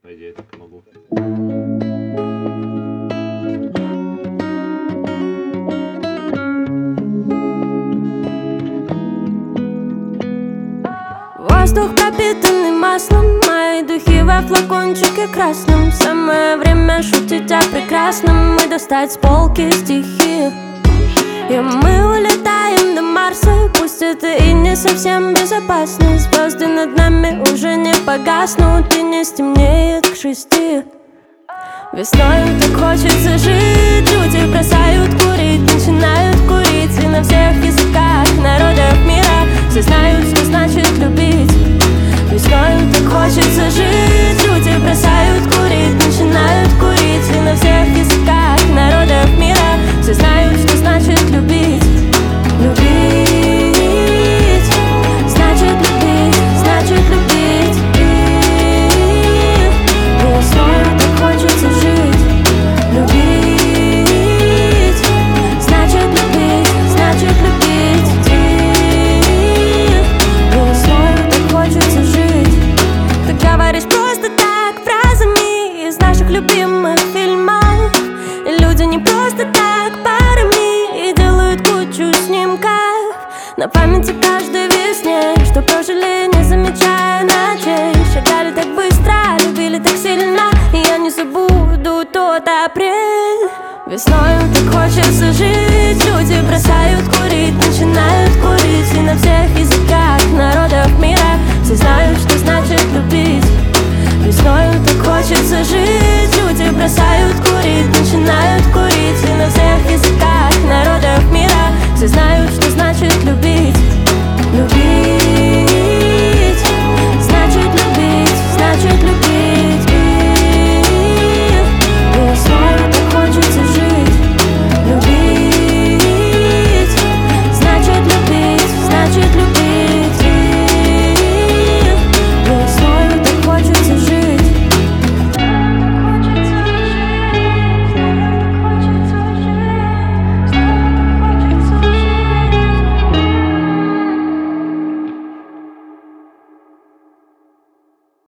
По идее, так и могу. Воздух пропитанный маслом, мои духи во флакончике красном. Самое время шутить о прекрасном и достать с полки стихи. И мы улетаем до Марса, пусть это и не совсем безопасно. Звезды над нами уже не погаснут и не стемнеет к 6. Весной так хочется жить, люди бросают курить, начинают курить. И на всех языках народов мира все знают, что значит любить. Весной так хочется жить, люди бросают курить, начинают курить. И на всех языках народов мира все знают, что значит любить. Любить, значит любить, значит любить. Весной так хочется жить. Любить, значит любить, значит любить. Весной так хочется жить. Ты говоришь просто так, фразами из наших любимых фильмов. И люди не просто так, парами, и делают кучу снимков на памяти каждой весне, что прожили, не замечая ночей. Шагали так быстро, любили так сильно, и я не забуду тот апрель. Весной так хочется жить, люди бросают курить, начинают курить. И на всех языках народов мира все знают, что значит любить. Весной так хочется жить, люди бросают курить, начинают курить. И на всех языках народов мира все знают, что значит любить. Любить.